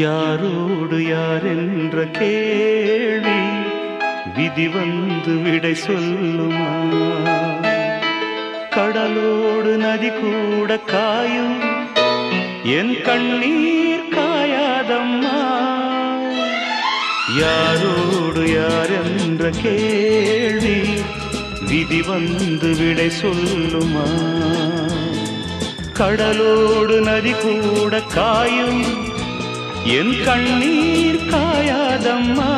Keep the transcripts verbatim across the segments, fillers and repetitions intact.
யாரோடு யார் என்ற கேள்வி விதி வந்து விடை சொல்லுமா? கடலோடு நதி கூட காயும் என் கண்ணீர் காயாதம்மா. யாரோடு யார் என்ற கேள்வி விதி வந்து விடை சொல்லுமா? கடலோடு நதி கூட காயும் என் கண்ணீர் காயாதம்மா.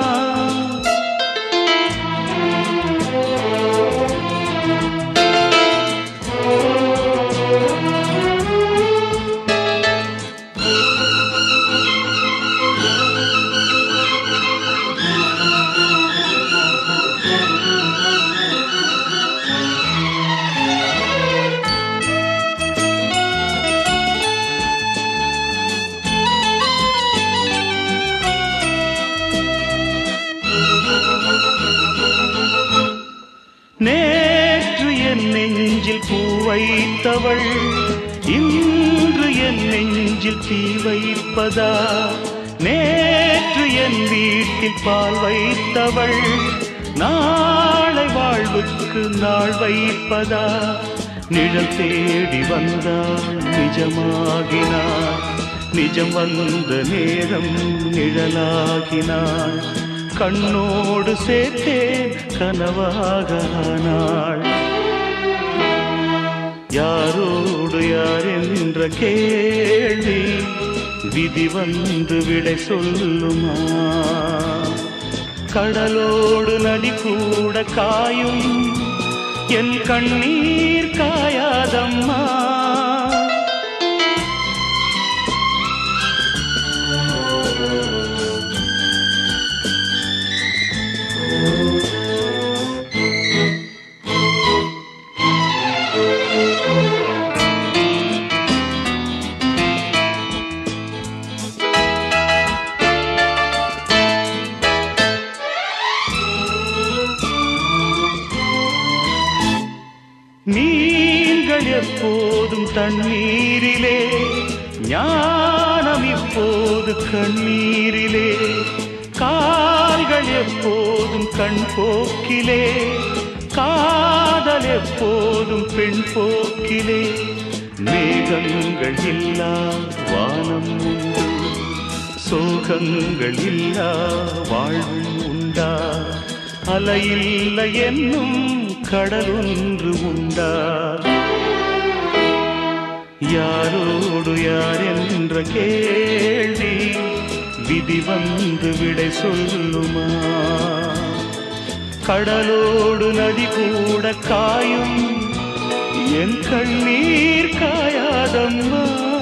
நேற்று என் நெஞ்சில் பூ வைத்தவள் இன்று என் நெஞ்சில் தீ வைப்பதா? நேற்று என் வீட்டில் பால் வைத்தவள் நாளை வாழ்வுக்கு நாள் வைப்பதா? நிழல் தேடி வந்தாள் நிஜமாகினாள், நிஜம் வந்த நேரம் நிழலாகினாள். கண்ணோடு சேர்த்தேன் கனவாக ஆனாள். யாரோடு யார் என்ற கேள்வி விதி வந்து விடை சொல்லுமா? கடலோடு நதி கூட காயும் என் கண்ணீர் காயாதம்மா. நீங்கள் எப்போதும் தண்ணீரிலே, ஞானம் இப்போது கண்ணீரிலே. கால்கள் எப்போதும் கண் போக்கிலே, காதல் எப்போதும் பெண் போக்கிலே. மேகங்கள் இல்லா வானம் உண்டு, சோகங்கள் இல்லா வாழ்வு உண்டா? அலையில்லை என்னும் கடல் ஒன்று உண்டா? யாரோடு யார் என்ற கேள்வி விதி வந்து விடை சொல்லுமா? கடலோடு நதி கூட காயும் என் கண்ணீர் காயாதம்மா.